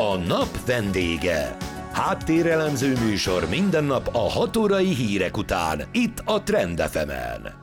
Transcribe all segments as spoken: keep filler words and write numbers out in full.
A nap vendége. Háttérelemző műsor minden nap a hat órai hírek után, itt a Trend ef emen.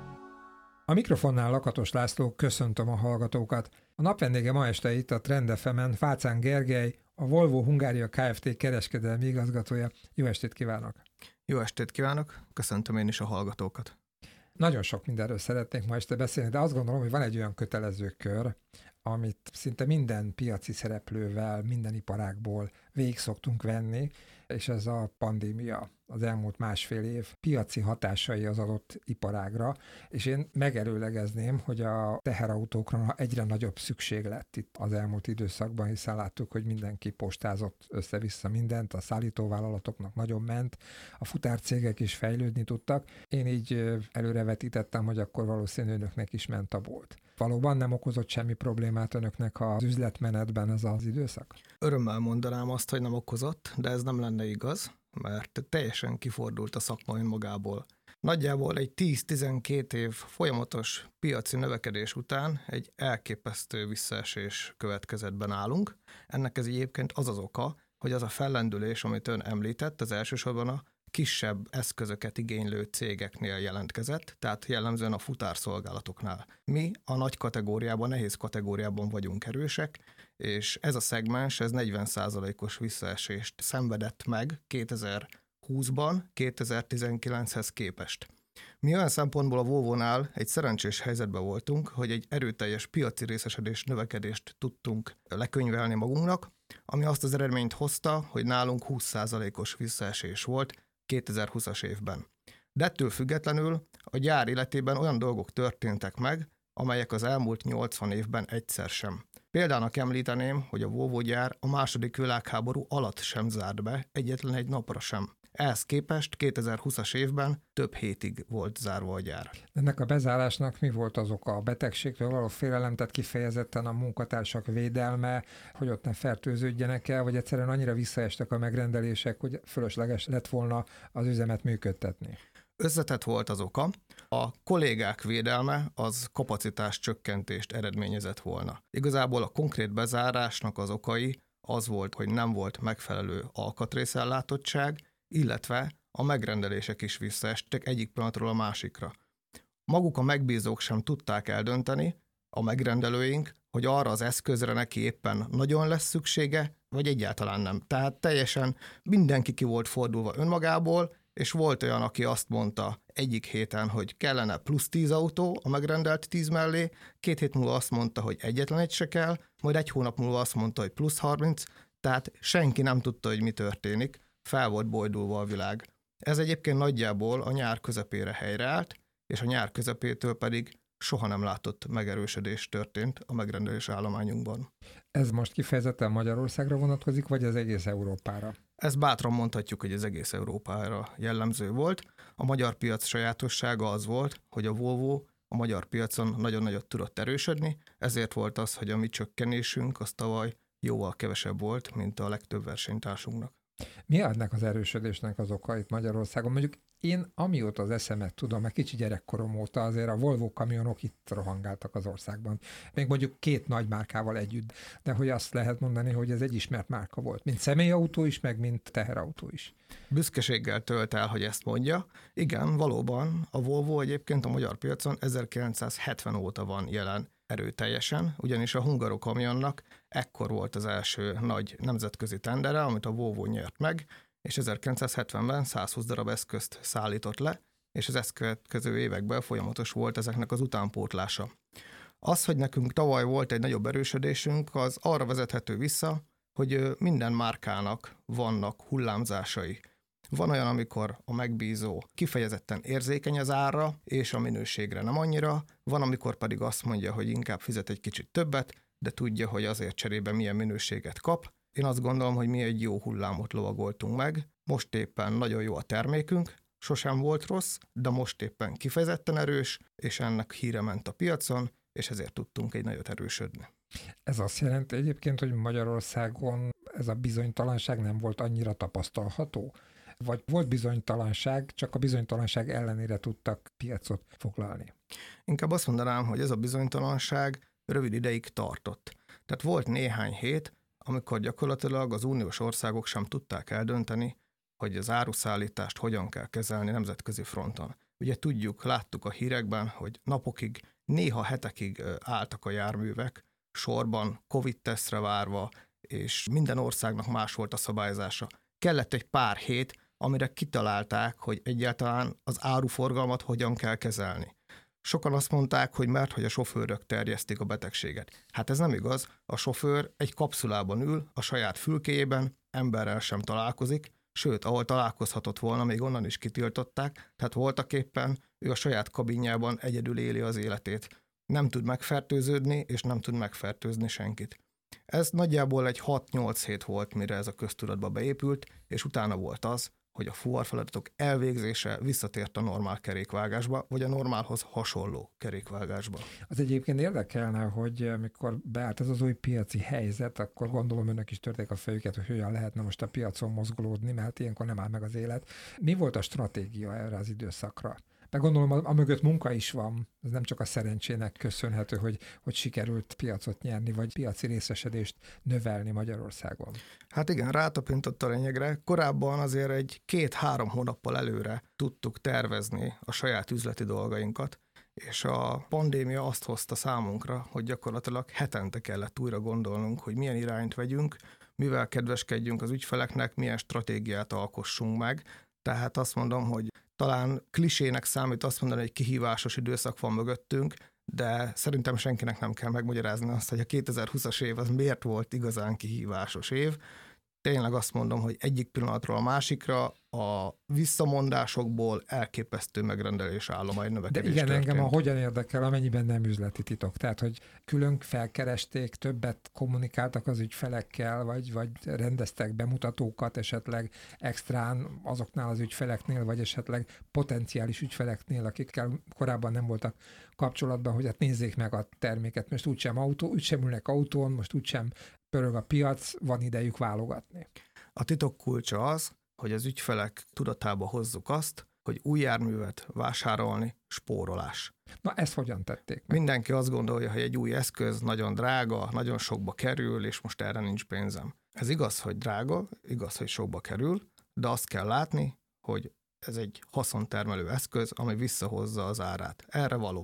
A mikrofonnál Lakatos László, köszöntöm a hallgatókat. A nap vendége ma este itt a Trend ef emen Fácán Gergely, a Volvo Hungária Kft. Kereskedelmi igazgatója. Jó estét kívánok! Jó estét kívánok, köszöntöm én is a hallgatókat. Nagyon sok mindenről szeretnék ma este beszélni, de azt gondolom, hogy van egy olyan kötelező kör, amit szinte minden piaci szereplővel, minden iparágból végig szoktunk venni, és ez a pandémia, az elmúlt másfél év piaci hatásai az adott iparágra, és én megerőlegezném, hogy a teherautókra egyre nagyobb szükség lett itt az elmúlt időszakban, hiszen láttuk, hogy mindenki postázott össze-vissza mindent, a szállítóvállalatoknak nagyon ment, a futárcégek is fejlődni tudtak. Én így előrevetítettem, hogy akkor valószínűleg önöknek is ment a bolt. Valóban nem okozott semmi problémát önöknek az üzletmenetben ez az időszak? Örömmel mondanám azt, hogy nem okozott, de ez nem lenne igaz, mert teljesen kifordult a szakma önmagából. Nagyjából egy tíz-tizenkét év folyamatos piaci növekedés után egy elképesztő visszaesés következett be nálunk. Ennek ez egyébként az az oka, hogy az a fellendülés, amit ön említett, az elsősorban a kisebb eszközöket igénylő cégeknél jelentkezett, tehát jellemzően a futárszolgálatoknál. Mi a nagy kategóriában, nehéz kategóriában vagyunk erősek, és ez a szegmens, ez negyven százalékos visszaesést szenvedett meg kétezer-húszban kétezer-tizenkilenchez képest. Mi olyan szempontból a Volvónál egy szerencsés helyzetben voltunk, hogy egy erőteljes piaci részesedés növekedést tudtunk lekönyvelni magunknak, ami azt az eredményt hozta, hogy nálunk húsz százalékos visszaesés volt kétezer-húszas évben. De ettől függetlenül a gyár életében olyan dolgok történtek meg, amelyek az elmúlt nyolcvan évben egyszer sem. Példának említeném, hogy a Volvo gyár a második világháború alatt sem zárt be, egyetlen egy napra sem. Ehhez képest kétezer-húszas évben több hétig volt zárva a gyár. Ennek a bezárásnak mi volt az oka? A betegségtől való félelem, tehát kifejezetten a munkatársak védelme, hogy ott ne fertőződjenek el, vagy egyszerűen annyira visszaestek a megrendelések, hogy fölösleges lett volna az üzemet működtetni? Összetett volt az oka. A kollégák védelme az kapacitás csökkentést eredményezett volna. Igazából a konkrét bezárásnak az okai az volt, hogy nem volt megfelelő alkatrészellátottság, illetve a megrendelések is visszaestek egyik pillanatról a másikra. Maguk a megbízók sem tudták eldönteni, a megrendelőink, hogy arra az eszközre neki éppen nagyon lesz szüksége, vagy egyáltalán nem. Tehát teljesen mindenki ki volt fordulva önmagából, és volt olyan, aki azt mondta egyik héten, hogy kellene plusz tíz autó a megrendelt tíz mellé, két hét múlva azt mondta, hogy egyetlen egy se kell, majd egy hónap múlva azt mondta, hogy plusz harminc, tehát senki nem tudta, hogy mi történik, fel volt bojdulva a világ. Ez egyébként nagyjából a nyár közepére helyreállt, és a nyár közepétől pedig soha nem látott megerősödés történt a megrendelés állományunkban. Ez most kifejezetten Magyarországra vonatkozik, vagy az egész Európára? Ezt bátran mondhatjuk, hogy az egész Európára jellemző volt. A magyar piac sajátossága az volt, hogy a Volvo a magyar piacon nagyon nagyot tudott erősödni, ezért volt az, hogy a mi csökkenésünk az tavaly jóval kevesebb volt, mint a legtöbb versenytársunknak. Mi ennek az erősödésnek az oka itt Magyarországon? Mondjuk én amióta az eszemet tudom, meg kicsi gyerekkorom óta azért a Volvo kamionok itt rohangáltak az országban. Még mondjuk két nagy márkával együtt, de hogy azt lehet mondani, hogy ez egy ismert márka volt, mint személyautó is, meg mint teherautó is. Büszkeséggel tölt el, hogy ezt mondja. Igen, valóban a Volvo egyébként a magyar piacon ezerkilencszázhetven óta van jelen erőteljesen, ugyanis a Hungaro kamionnak ekkor volt az első nagy nemzetközi tendere, amit a Volvo nyert meg, és ezerkilencszázhetvenben százhúsz darab eszközt szállított le, és az ezt következő években folyamatos volt ezeknek az utánpótlása. Az, hogy nekünk tavaly volt egy nagyobb erősödésünk, az arra vezethető vissza, hogy minden márkának vannak hullámzásai. Van olyan, amikor a megbízó kifejezetten érzékeny az árra, és a minőségre nem annyira, van, amikor pedig azt mondja, hogy inkább fizet egy kicsit többet, de tudja, hogy azért cserébe milyen minőséget kap. Én azt gondolom, hogy mi egy jó hullámot lovagoltunk meg. Most éppen nagyon jó a termékünk, sosem volt rossz, de most éppen kifejezetten erős, és ennek híre ment a piacon, és ezért tudtunk egy nagyot erősödni. Ez azt jelenti egyébként, hogy Magyarországon ez a bizonytalanság nem volt annyira tapasztalható? Vagy volt bizonytalanság, csak a bizonytalanság ellenére tudtak piacot foglalni? Inkább azt mondanám, hogy ez a bizonytalanság rövid ideig tartott. Tehát volt néhány hét, amikor gyakorlatilag az uniós országok sem tudták eldönteni, hogy az áruszállítást hogyan kell kezelni nemzetközi fronton. Ugye tudjuk, láttuk a hírekben, hogy napokig, néha hetekig álltak a járművek sorban, Covid-tesztre várva, és minden országnak más volt a szabályzása. Kellett egy pár hét, amire kitalálták, hogy egyáltalán az áruforgalmat hogyan kell kezelni. Sokan azt mondták, hogy mert hogy a sofőrök terjesztik a betegséget. Hát ez nem igaz, a sofőr egy kapszulában ül, a saját fülkéjében, emberrel sem találkozik, sőt, ahol találkozhatott volna, még onnan is kitiltották, tehát voltaképpen ő a saját kabinjában egyedül éli az életét. Nem tud megfertőződni, és nem tud megfertőzni senkit. Ez nagyjából egy hat-nyolc hét volt, mire ez a köztudatba beépült, és utána volt az, hogy a fuvarfeladatok elvégzése visszatért a normál kerékvágásba, vagy a normálhoz hasonló kerékvágásba. Az egyébként érdekelne, hogy amikor beállt ez az új piaci helyzet, akkor gondolom önök is törték a fejüket, hogy hogyan lehetne most a piacon mozgolódni, mert ilyenkor nem áll meg az élet. Mi volt a stratégia erre az időszakra? Meg gondolom, a, a mögött munka is van, ez nem csak a szerencsének köszönhető, hogy, hogy sikerült piacot nyerni, vagy piaci részesedést növelni Magyarországon. Hát igen, rátapintott a lényegre. Korábban azért egy két-három hónappal előre tudtuk tervezni a saját üzleti dolgainkat, és a pandémia azt hozta számunkra, hogy gyakorlatilag hetente kellett újra gondolnunk, hogy milyen irányt vegyünk, mivel kedveskedjünk az ügyfeleknek, milyen stratégiát alkossunk meg. Tehát azt mondom, hogy talán klisének számít azt mondani, hogy kihívásos időszak van mögöttünk, de szerintem senkinek nem kell megmagyarázni azt, hogy a kétezer-húszas év az miért volt igazán kihívásos év. Tényleg azt mondom, hogy egyik pillanatról a másikra a visszamondásokból elképesztő megrendelés állomány növekedés De igen, történt. engem a hogyan érdekel, amennyiben nem üzleti titok. Tehát, hogy külön felkeresték, többet kommunikáltak az ügyfelekkel, vagy, vagy rendeztek bemutatókat esetleg extrán azoknál az ügyfeleknél, vagy esetleg potenciális ügyfeleknél, akikkel korábban nem voltak kapcsolatban, hogy hát nézzék meg a terméket. Most úgysem autó, úgysem ülnek autón, most úgysem pörög a piac, van idejük válogatni. A titok kulcsa az, hogy az ügyfelek tudatába hozzuk azt, hogy új járművet vásárolni spórolás. Na, ezt hogyan tették meg? Mindenki azt gondolja, hogy egy új eszköz nagyon drága, nagyon sokba kerül, és most erre nincs pénzem. Ez igaz, hogy drága, igaz, hogy sokba kerül, de azt kell látni, hogy ez egy haszontermelő eszköz, ami visszahozza az árát. Erre való.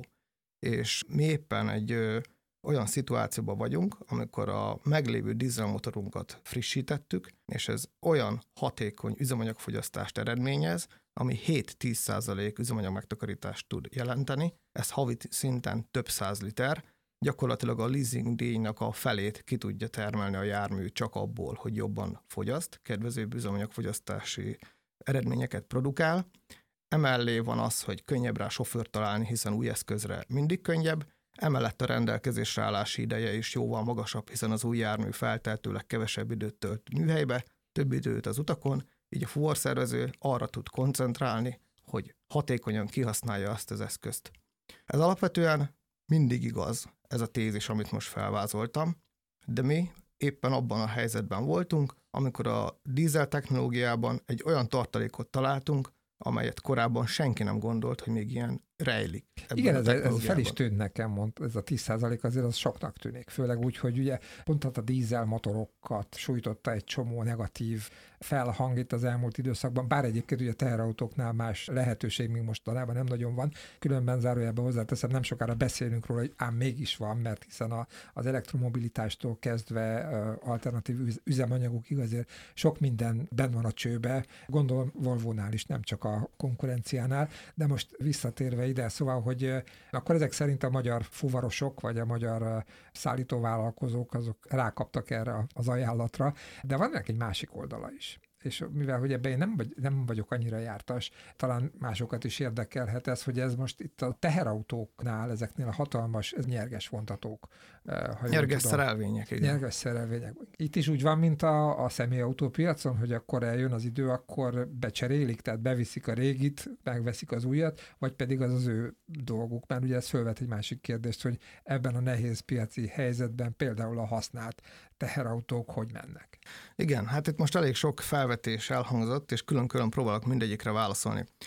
És mi éppen egy ö, olyan szituációban vagyunk, amikor a meglévő dízelmotorunkat frissítettük, és ez olyan hatékony üzemanyagfogyasztást eredményez, ami hét-tíz százalék üzemanyag megtakarítást tud jelenteni. Ez havi szinten több száz liter. Gyakorlatilag a leasing díjnak a felét ki tudja termelni a jármű csak abból, hogy jobban fogyaszt, kedvezőbb üzemanyagfogyasztási eredményeket produkál. Emellé van az, hogy könnyebb rá sofőrt találni, hiszen új eszközre mindig könnyebb. Emellett a rendelkezésre állási ideje is jóval magasabb, hiszen az új jármű feltehetőleg kevesebb időt tölt műhelybe, több időt az utakon, így a fuvarszervező arra tud koncentrálni, hogy hatékonyan kihasználja azt az eszközt. Ez alapvetően mindig igaz, ez a tézis, amit most felvázoltam, de mi éppen abban a helyzetben voltunk, amikor a dízel technológiában egy olyan tartalékot találtunk, amelyet korábban senki nem gondolt, hogy még ilyen rejlik. Igen, ez, ez fel is tűnt nekem, mond, ez a tíz százalék azért az soknak tűnik. Főleg úgy, hogy ugye pont a dízel motorokat sújtotta egy csomó negatív felhang itt az elmúlt időszakban, bár egyébként ugye teherautóknál más lehetőség még mostanában nem nagyon van. Különben zárójelben hozzáteszem, nem sokára beszélünk róla, hogy ám mégis van, mert hiszen a, az elektromobilitástól kezdve uh, alternatív üzemanyagokig azért sok minden benn van a csőbe. Gondolom Volvónál is, nem csak a konkurenciánál, de most visszatérve ide, szóval, hogy uh, akkor ezek szerint a magyar fuvarosok, vagy a magyar uh, szállítóvállalkozók, azok rákaptak erre az ajánlatra, de van ennek egy másik oldala is. És mivel, hogy ebben én nem, vagy, nem vagyok annyira jártas, talán másokat is érdekelhet ez, hogy ez most itt a teherautóknál, ezeknél a hatalmas ez nyerges vontatók. Nyerges szerelvények, igen. Nyerges szerelvények. Itt is úgy van, mint a, a személyautópiacon, hogy akkor eljön az idő, akkor becserélik, tehát beviszik a régit, megveszik az újat, vagy pedig az az ő dolguk. Mert ugye ez fölvet egy másik kérdést, hogy ebben a nehéz piaci helyzetben például a használt teherautók hogy mennek. Igen, hát itt most elég sok felvetés elhangzott, és külön-külön próbálok mindegyikre válaszolni.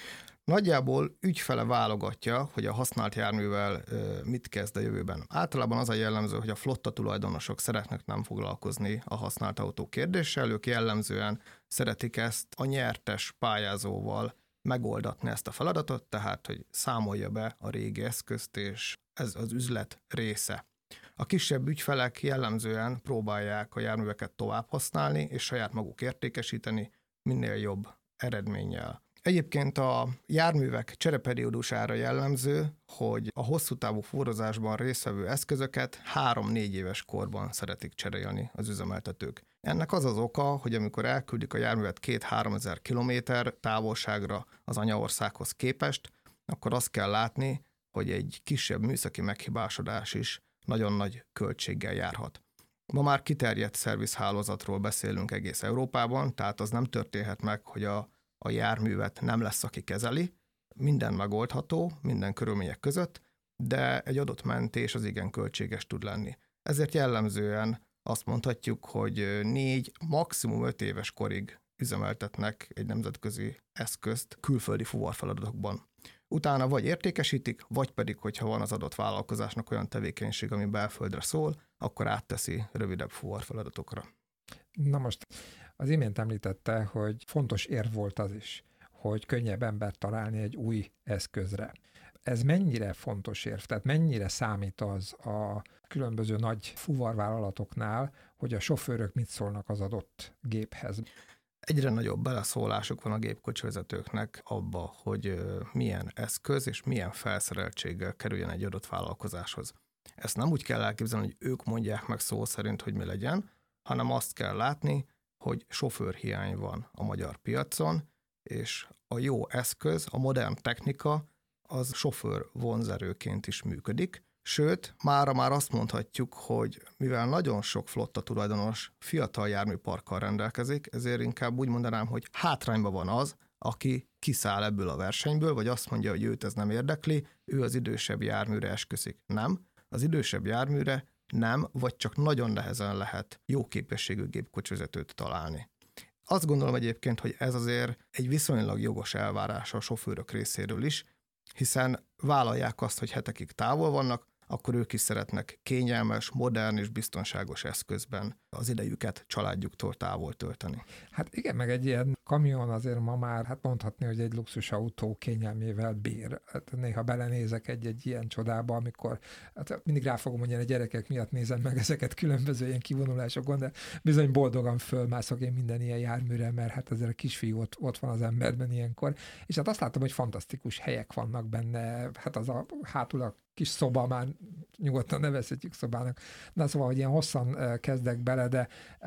Nagyjából ügyfele válogatja, hogy a használt járművel mit kezd a jövőben. Általában az a jellemző, hogy a flotta tulajdonosok szeretnek nem foglalkozni a használt autó kérdéssel, ők jellemzően szeretik ezt a nyertes pályázóval megoldatni ezt a feladatot, tehát hogy számolja be a régi eszközt, és ez az üzlet része. A kisebb ügyfelek jellemzően próbálják a járműveket tovább használni, és saját maguk értékesíteni minél jobb eredménnyel. Egyébként a járművek csereperiódusára jellemző, hogy a hosszú távú fuvarozásban résztvevő eszközöket három-négy éves korban szeretik cserélni az üzemeltetők. Ennek az az oka, hogy amikor elküldik a járművet két-három ezer kilométer távolságra az anyaországhoz képest, akkor azt kell látni, hogy egy kisebb műszaki meghibásodás is nagyon nagy költséggel járhat. Ma már kiterjedt szervizhálózatról beszélünk egész Európában, tehát az nem történhet meg, hogy a a járművet nem lesz, aki kezeli, minden megoldható, minden körülmények között, de egy adott mentés az igen költséges tud lenni. Ezért jellemzően azt mondhatjuk, hogy négy, maximum öt éves korig üzemeltetnek egy nemzetközi eszközt külföldi fuvarfeladatokban. Utána vagy értékesítik, vagy pedig, hogyha van az adott vállalkozásnak olyan tevékenység, ami belföldre szól, akkor átteszi rövidebb fuvarfeladatokra. Na most az imént említette, hogy fontos érv volt az is, hogy könnyebb embert találni egy új eszközre. Ez mennyire fontos érv? Tehát mennyire számít az a különböző nagy fuvarvállalatoknál, hogy a sofőrök mit szólnak az adott géphez? Egyre nagyobb beleszólásuk van a gépkocsivezetőknek abba, hogy milyen eszköz és milyen felszereltséggel kerüljen egy adott vállalkozáshoz. Ezt nem úgy kell elképzelni, hogy ők mondják meg szó szerint, hogy mi legyen, hanem azt kell látni, hogy sofőrhiány van a magyar piacon, és a jó eszköz, a modern technika az sofőr vonzerőként is működik. Sőt, mára már azt mondhatjuk, hogy mivel nagyon sok flotta tulajdonos fiatal járműparkkal rendelkezik, ezért inkább úgy mondanám, hogy hátrányban van az, aki kiszáll ebből a versenyből, vagy azt mondja, hogy őt ez nem érdekli, ő az idősebb járműre esküszik. Nem, az idősebb járműre nem, vagy csak nagyon nehezen lehet jó képességű gépkocsivezetőt találni. Azt gondolom egyébként, hogy ez azért egy viszonylag jogos elvárás a sofőrök részéről is, hiszen vállalják azt, hogy hetekig távol vannak, akkor ők is szeretnek kényelmes, modern és biztonságos eszközben az idejüket családjuktól távol tölteni. Hát igen, meg egy ilyen kamion azért ma már, hát mondhatni, hogy egy luxusautó kényelmével bír. Hát néha belenézek egy-egy ilyen csodába, amikor hát mindig rá fogom mondani, a gyerekek miatt nézem meg ezeket különböző ilyen kivonulásokon, de bizony boldogan fölmászok én minden ilyen járműre, mert hát ezért a kisfiú ott, ott van az emberben ilyenkor. És hát azt látom, hogy fantasztikus helyek vannak benne, hát az a hátul a kis szoba, már nyugodtan nevezhetjük szobának. Na szóval, hogy ilyen hosszan kezdek bele, de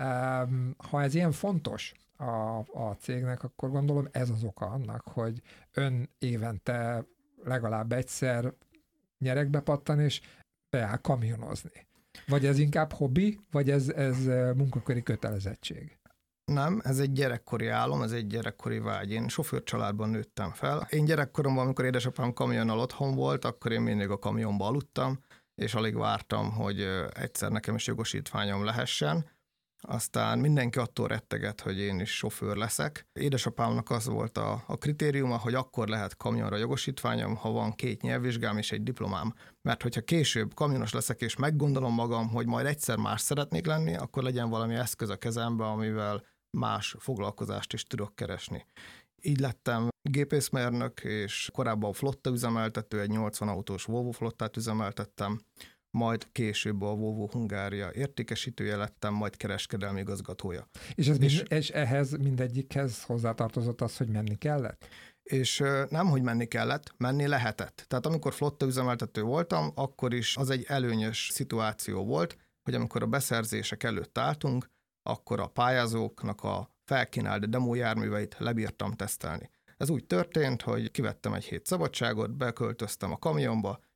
um, ha ez ilyen fontos a, a cégnek, akkor gondolom ez az oka annak, hogy ön évente legalább egyszer nyerekbe pattan, és beáll kamionozni. Vagy ez inkább hobbi, vagy ez, ez munkaköri kötelezettség? Nem, ez egy gyerekkori álom, ez egy gyerekkori vágy. Én sofőrcsaládban nőttem fel. Én gyerekkoromban, amikor édesapám kamionnal otthon volt, akkor én mindig a kamionba aludtam, és alig vártam, hogy egyszer nekem is jogosítványom lehessen. Aztán mindenki attól retteget, hogy én is sofőr leszek. Édesapámnak az volt a, a kritériuma, hogy akkor lehet kamionra jogosítványom, ha van két nyelvvizsgám és egy diplomám. Mert hogyha később kamionos leszek, és meggondolom magam, hogy majd egyszer más szeretnék lenni, akkor legyen valami eszköz a kezembe, amivel más foglalkozást is tudok keresni. Így lettem gépészmérnök, és korábban flotta üzemeltető, egy nyolcvan autós Volvo flottát üzemeltettem, majd később a Volvo Hungária értékesítője lettem, majd kereskedelmi igazgatója. És, ez és, mind, és ehhez mindegyikhez hozzátartozott az, hogy menni kellett? És nem, hogy menni kellett, menni lehetett. Tehát amikor flotta üzemeltető voltam, akkor is az egy előnyös szituáció volt, hogy amikor a beszerzések előtt álltunk, akkor a pályázóknak a felkínált demójárműveit lebírtam tesztelni. Ez úgy történt, hogy kivettem egy hét szabadságot, beköltöztem a kamionba,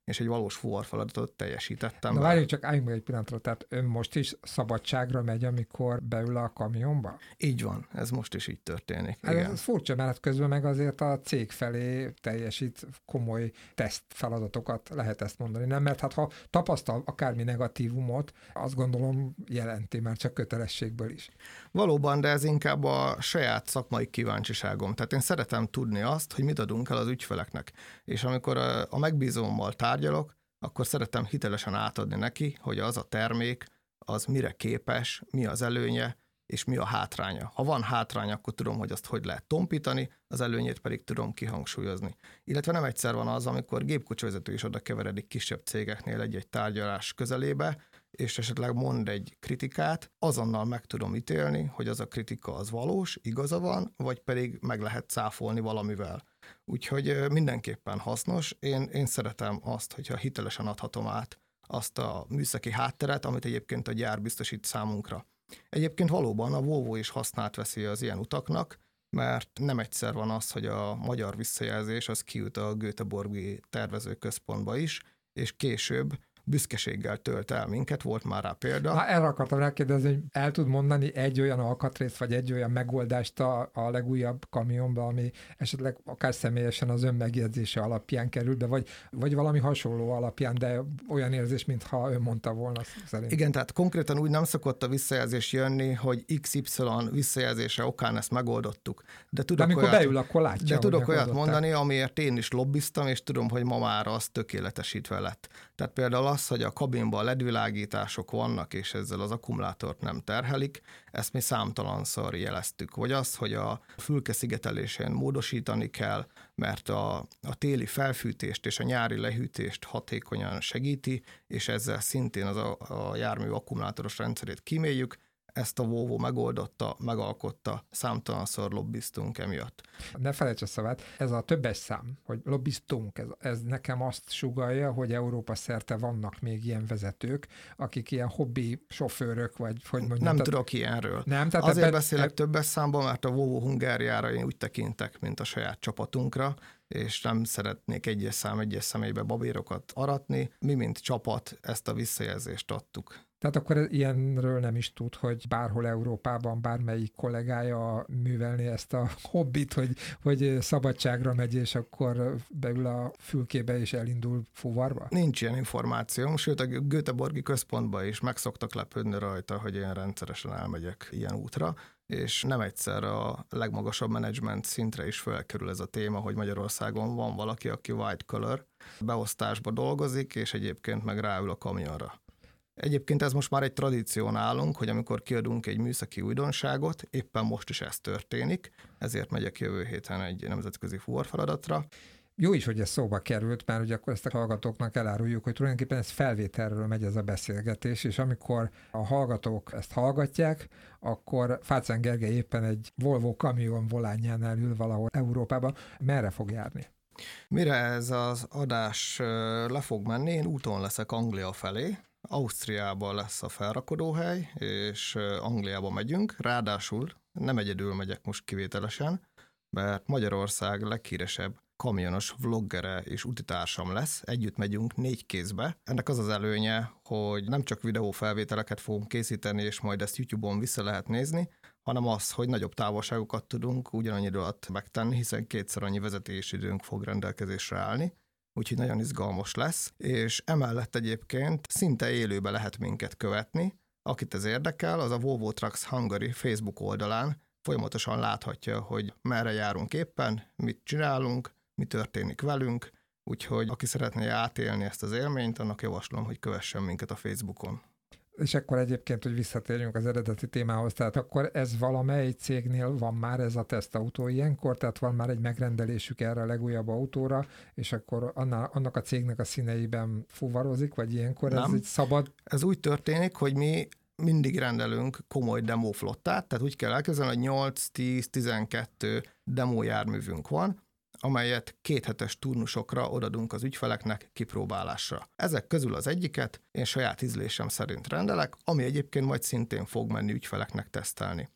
és egy valós fuvarfeladatot teljesítettem. Na várjunk csak, álljunk meg egy pillanatra, tehát ön most is szabadságra megy, amikor beül a kamionba? Így van, ez most is így történik. Hát igen. ez furcsa, mert közben meg azért a cég felé teljesít komoly teszt feladatokat, lehet ezt mondani, nem? Mert hát ha tapasztal akármi negatívumot, azt gondolom jelenti már csak kötelességből is. Valóban, de ez inkább a saját szakmai kíváncsiságom. Tehát én szeretem tudni azt, hogy mit adunk el az ügyfeleknek. És amikor a, a megbízómmal tárgyalok, akkor szeretem hitelesen átadni neki, hogy az a termék, az mire képes, mi az előnye, és mi a hátránya. Ha van hátránya, akkor tudom, hogy azt hogy lehet tompítani, az előnyét pedig tudom kihangsúlyozni. Illetve nem egyszer van az, amikor gépkocsivezető is oda keveredik kisebb cégeknél egy-egy tárgyalás közelébe, és esetleg mond egy kritikát, azonnal meg tudom ítélni, hogy az a kritika az valós, igaza van, vagy pedig meg lehet cáfolni valamivel. Úgyhogy mindenképpen hasznos. Én, én szeretem azt, hogyha hitelesen adhatom át azt a műszaki hátteret, amit egyébként a gyár biztosít számunkra. Egyébként valóban a Volvo is hasznát veszi az ilyen utaknak, mert nem egyszer van az, hogy a magyar visszajelzés az kijut a Göteborgi tervezőközpontba is, és később büszkeséggel tölt el minket, volt már rá példa. Na, erre akartam rákérdezni, hogy el tud mondani egy olyan alkatrészt, vagy egy olyan megoldást a, a legújabb kamionba, ami esetleg akár személyesen az ön megjegyzése alapján kerül be, vagy, vagy valami hasonló alapján, de olyan érzés, mintha ön mondta volna szerint. Igen, tehát konkrétan úgy nem szokott a visszajelzés jönni, hogy iksz ipszilon visszajelzése okán ezt megoldottuk. De, tudok de amikor olyat, beül, akkor látja, De tudok olyat megoldották. mondani, amiért én is lobbiztam, és tudom, hogy ma már az tökéletesítve lett. Tehát például az, hogy a kabinban ledvilágítások vannak, és ezzel az akkumulátort nem terhelik, ezt mi számtalanszor jeleztük. Vagy az, hogy a fülke szigetelésén módosítani kell, mert a, a téli felfűtést és a nyári lehűtést hatékonyan segíti, és ezzel szintén az a, a jármű akkumulátoros rendszerét kíméljük. Ezt a Volvo megoldotta, megalkotta, számtalanszor lobbiztunk emiatt. Ne felejts a szavát, ez a többes szám, hogy lobbiztunk, ez, ez nekem azt sugallja, hogy Európa szerte vannak még ilyen vezetők, akik ilyen hobbi sofőrök, vagy hogy mondjam. Nem tehát, tudok ilyenről. Nem, tehát Azért ebben, beszélek többes számban, mert a Volvo Hungáriára én úgy tekintek, mint a saját csapatunkra, és nem szeretnék egyes szám, egyes személybe babérokat aratni. Mi, mint csapat, ezt a visszajelzést adtuk. Tehát akkor ilyenről nem is tud, hogy bárhol Európában bármelyik kollégája művelni ezt a hobbit, hogy, hogy szabadságra megy, és akkor beül a fülkébe és elindul fuvarba? Nincs ilyen információm, sőt a Göteborgi központban is meg szoktak lepődni rajta, hogy én rendszeresen elmegyek ilyen útra, és nem egyszer a legmagasabb menedzsment szintre is felkerül ez a téma, hogy Magyarországon van valaki, aki white collar beosztásba dolgozik, és egyébként meg ráül a kamionra. Egyébként ez most már egy tradíció nálunk, hogy amikor kiadunk egy műszaki újdonságot, éppen most is ez történik, ezért megyek jövő héten egy nemzetközi fuvarfeladatra. Jó is, hogy ez szóba került, mert ugye akkor ezt a hallgatóknak eláruljuk, hogy tulajdonképpen ez felvételről megy ez a beszélgetés, és amikor a hallgatók ezt hallgatják, akkor Fácán Gergely éppen egy Volvo kamion volánjánál ül valahol Európában. Merre fog járni? Mire ez az adás le fog menni, én úton leszek Anglia felé. Ausztriában lesz a felrakodóhely, és Angliába megyünk, ráadásul nem egyedül megyek most kivételesen, mert Magyarország leghíresebb kamionos vloggere és utitársam lesz, együtt megyünk négy kézbe. Ennek az az előnye, hogy nem csak videófelvételeket fogunk készíteni, és majd ezt YouTube-on vissza lehet nézni, hanem az, hogy nagyobb távolságokat tudunk ugyanannyi idő alatt megtenni, hiszen kétszer annyi vezetési időnk fog rendelkezésre állni. Úgyhogy nagyon izgalmas lesz, és emellett egyébként szinte élőbe lehet minket követni. Akit ez érdekel, az a Volvo Trucks Hungary Facebook oldalán folyamatosan láthatja, hogy merre járunk éppen, mit csinálunk, mi történik velünk, úgyhogy aki szeretné átélni ezt az élményt, annak javaslom, hogy kövessen minket a Facebookon. És akkor egyébként, hogy visszatérjünk az eredeti témához, tehát akkor ez valamely cégnél van már ez a tesztautó ilyenkor, tehát van már egy megrendelésük erre a legújabb autóra, és akkor annál, annak a cégnek a színeiben fuvarozik, vagy ilyenkor Nem. ez egy szabad? Ez úgy történik, hogy mi mindig rendelünk komoly demóflottát, tehát úgy kell elképzelni, hogy nyolc, tíz, tizenkettő demójárművünk van, amelyet kéthetes turnusokra odadunk az ügyfeleknek kipróbálásra. Ezek közül az egyiket én saját ízlésem szerint rendelek, ami egyébként majd szintén fog menni ügyfeleknek tesztelni.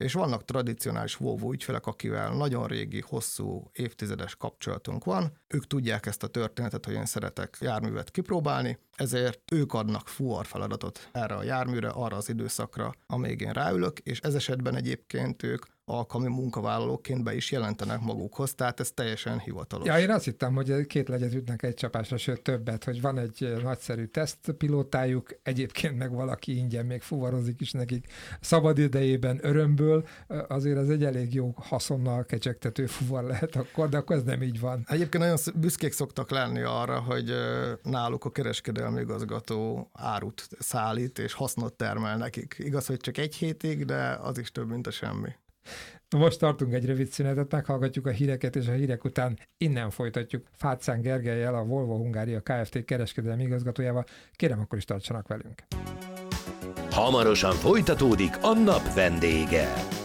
és vannak tradicionális Volvo ügyfelek, akivel nagyon régi, hosszú, évtizedes kapcsolatunk van. Ők tudják ezt a történetet, hogy én szeretek járművet kipróbálni, ezért ők adnak fuvarfeladatot erre a járműre, arra az időszakra, amíg én ráülök, és ez esetben egyébként ők alkalmi munkavállalóként be is jelentenek magukhoz, tehát ez teljesen hivatalos. Ja, én azt hittem, hogy két legyet ütnek egy csapásra, sőt többet, hogy van egy nagyszerű tesztpilótájuk, egyébként meg valaki ingyen még fuvarozik is nekik szabadidejében örömből, azért ez egy elég jó haszonnal kecsegtető fuvar lehet akkor, de akkor ez nem így van. Egyébként nagyon büszkék szoktak lenni arra, hogy náluk a kereskedelmi igazgató árut szállít és hasznot termel nekik. Igaz, hogy csak egy hétig, de az is több, mint a semmi. Most tartunk egy rövid szünetet, meghallgatjuk a híreket, és a hírek után innen folytatjuk Fácán Gergellyel, a Volvo Hungária Kft. Kereskedelmi igazgatójával. Kérem, akkor is tartsanak velünk. Hamarosan folytatódik a nap vendége.